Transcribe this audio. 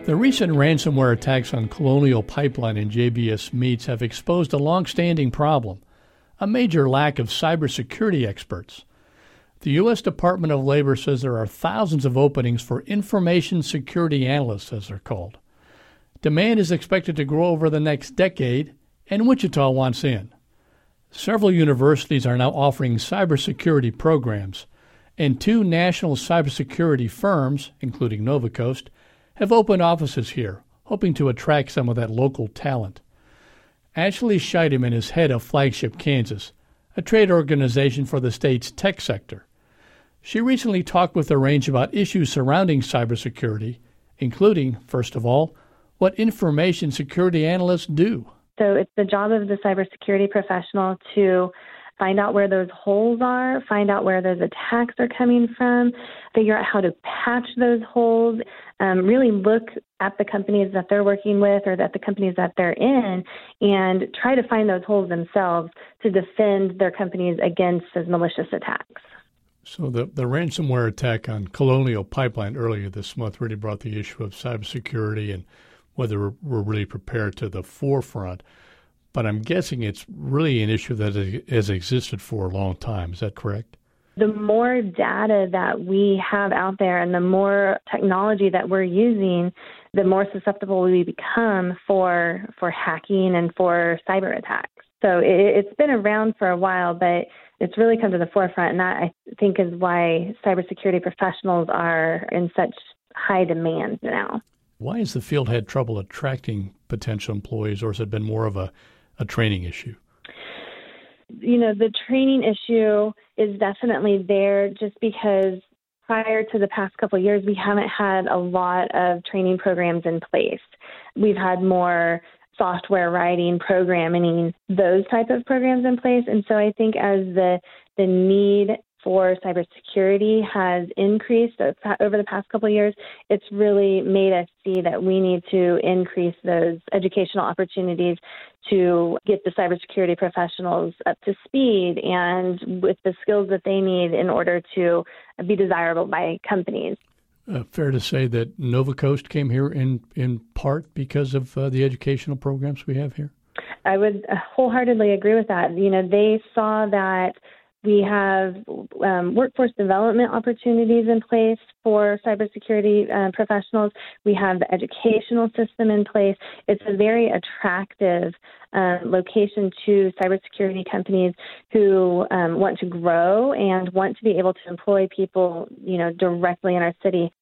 The recent ransomware attacks on Colonial Pipeline and JBS Meats have exposed a long-standing problem, a major lack of cybersecurity experts. The U.S. Department of Labor says there are thousands of openings for information security analysts, as they're called. Demand is expected to grow over the next decade, and Wichita wants in. Several universities are now offering cybersecurity programs, and 2 national cybersecurity firms, including NovaCoast, have opened offices here, hoping to attract some of that local talent. Ashley Scheidemann is head of Flagship Kansas, a trade organization for the state's tech sector. She recently talked with The Range about issues surrounding cybersecurity, including, first of all, what information security analysts do. So it's the job of the cybersecurity professional to find out where those holes are, find out where those attacks are coming from, figure out how to patch those holes, really look at the companies that they're working with or at the companies that they're in and try to find those holes themselves to defend their companies against those malicious attacks. So the ransomware attack on Colonial Pipeline earlier this month really brought the issue of cybersecurity and whether we're really prepared to the forefront. But I'm guessing it's really an issue that has existed for a long time. Is that correct? The more data that we have out there and the more technology that we're using, the more susceptible we become for hacking and for cyber attacks. So it's been around for a while, but it's really come to the forefront, and that I think is why cybersecurity professionals are in such high demand now. Why has the field had trouble attracting potential employees, or has it been more of a training issue? You know, the training issue is definitely there just because prior to the past couple of years, we haven't had a lot of training programs in place. We've had more software writing, programming, those type of programs in place. And so I think as the need for cybersecurity has increased over the past couple of years, it's really made us see that we need to increase those educational opportunities to get the cybersecurity professionals up to speed and with the skills that they need in order to be desirable by companies. Fair to say that NovaCoast came here in part because of the educational programs we have here? I would wholeheartedly agree with that. You know, they saw that we have workforce development opportunities in place for cybersecurity professionals. We have the educational system in place. It's a very attractive location to cybersecurity companies who want to grow and want to be able to employ people, you know, directly in our city